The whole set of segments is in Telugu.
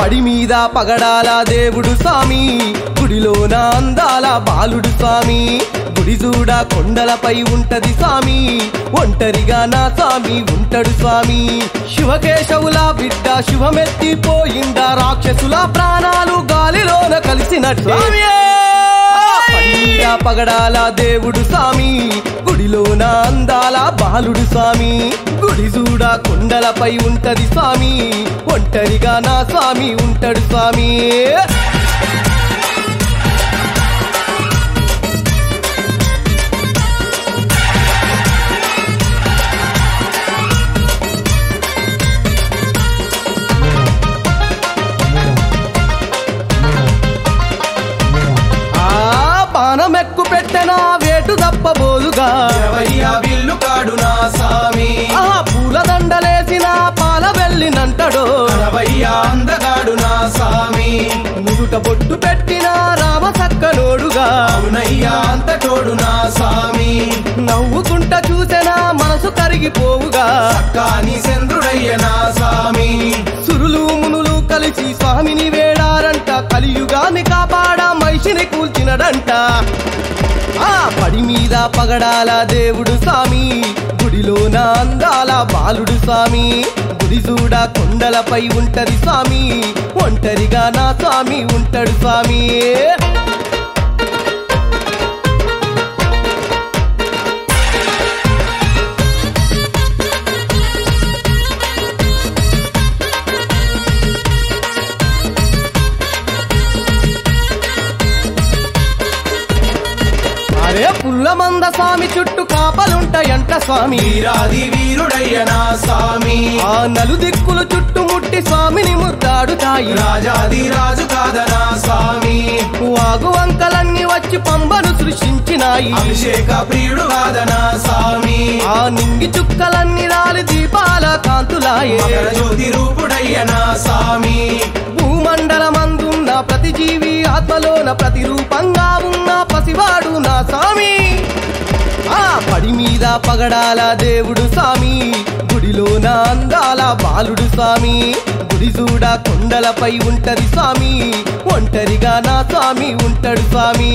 పడి మీద పగడాల దేవుడు స్వామి, గుడిలోన అందాల బాలుడు స్వామి. గుడి చూడ కొండలపై ఉంటది స్వామి, ఒంటరిగా నా స్వామి ఉంటాడు స్వామి. శివకేశవుల బిడ్డ శివమెత్తిపోయిందా, రాక్షసుల ప్రాణాలు గాలిలోన కలిసినట్టు పడి మీద పగడాల దేవుడు స్వామి, గుడిలోన అందాల బాలుడు స్వామి. గుడి చూడ కొండలపై ఉంటది స్వామి, ఒంటరిగా నా స్వామి ఉంటాడు స్వామి. బాణమెక్కు పెట్టెనా వేటు తప్పబోదుగా, విల్లు కాడు నా స్వామి. పూల దండలేసిన పాల వెళ్ళినంటడో, అందగాడు నా స్వామి. ముదుట బొట్టు పెట్టిన రామ సక్కనోడుగా, అవునయ్యా అంతటోడు నా స్వామి. నవ్వుకుంట చూసెనా మనసు కరిగిపోవుగా, కాని చంద్రుడయ్య నా స్వామి. సురులు మునులు కలిసి స్వామిని వేడారంట, కలియుగాన్ని కాపాడా మహిషిని కూల్చినడంట. పడి మీద పగడాల దేవుడు స్వామి, గుడిలోన అందాల బాలుడు స్వామి. గుడి చూడ కొండలపై ఉంటది స్వామి, ఒంటరిగా నా స్వామి ఉంటాడు స్వామి. అరే పుల్లమంద స్వామి చుట్టూ కాపలుంటాయంట స్వామి, వీరాది వీరుడయ్య నా స్వామి. ఆ నలుదిక్కులు చుట్టుముట్టి స్వామిని ముద్దాడుతాయి, రాజాది రాజు కాదనా స్వామి. వాగు వంకలన్నీ వచ్చి పంబను సృష్టించినాయి, అభిషేక ప్రియుడు కాదనా స్వామి. ఆ నింగి చుక్కలన్నీ రాలి దీపాల కాంతులాయే, మకర జ్యోతి రూపుడయ్య నా స్వామి. భూమండలమందున్న ప్రతి జీవి ఆత్మలోన ప్రతిరూపంగా ఉన్న పసివాడు నా స్వామి. పడి మీద పగడాల దేవుడు స్వామి, గుడిలోన అందాల బాలుడు స్వామి. గుడి చూడ కొండలపై ఉంటది స్వామి, ఒంటరిగా నా స్వామి ఉంటాడు స్వామి.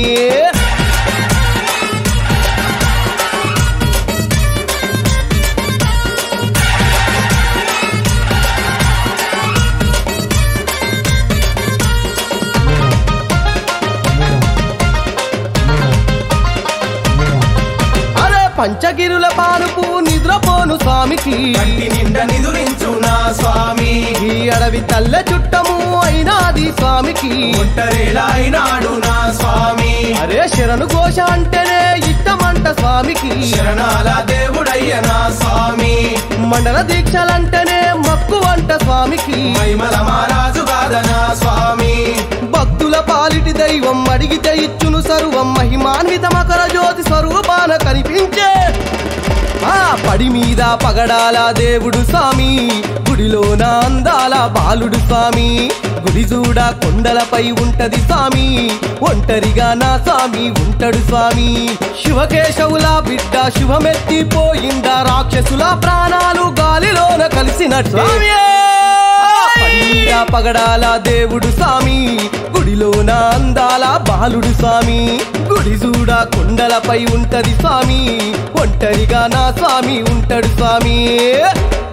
పంచగిరుల పానుపు నిద్రపోను స్వామికి, కంటి నిండా నిదురించు నా స్వామి. ఈ అడవి తల్ల చుట్టము అయినాది స్వామికి, ఒంటరిలా అయినాడు నా స్వామి. అరే శరణు ఘోష అంటేనే ఇష్టమంట స్వామికి, శరణాల దేవుడయ్య నా స్వామి. మండల దీక్షలంటేనే మక్కువంట స్వామికి, మైమల మహారాజు కాదనా స్వామి. భక్తుల పాలిటి దైవం అడిగితే ఇచ్చును సర్వం, మహిమాన్విత మకర జ్యోతి స్వరూపాన కనిపించే పడి మీద పగడాల దేవుడు స్వామి, గుడిలోన అందాల బాలుడు స్వామి. గుడి చూడ కొండలపై ఉంటది స్వామి, ఒంటరిగా నా స్వామి ఉంటాడు స్వామి. శివకేశవుల బిడ్డ శివమెత్తిపోయిందా, రాక్షసుల ప్రాణాలు గాలిలోన కలిసినట్టు పడి మీద పగడాల దేవుడు స్వామి, గుడిలోన అందాల బాలుడు స్వామి. గుడి చూడ కొండలపై ఉంటది స్వామి, ఒంటరిగా నా స్వామి ఉంటాడు స్వామి.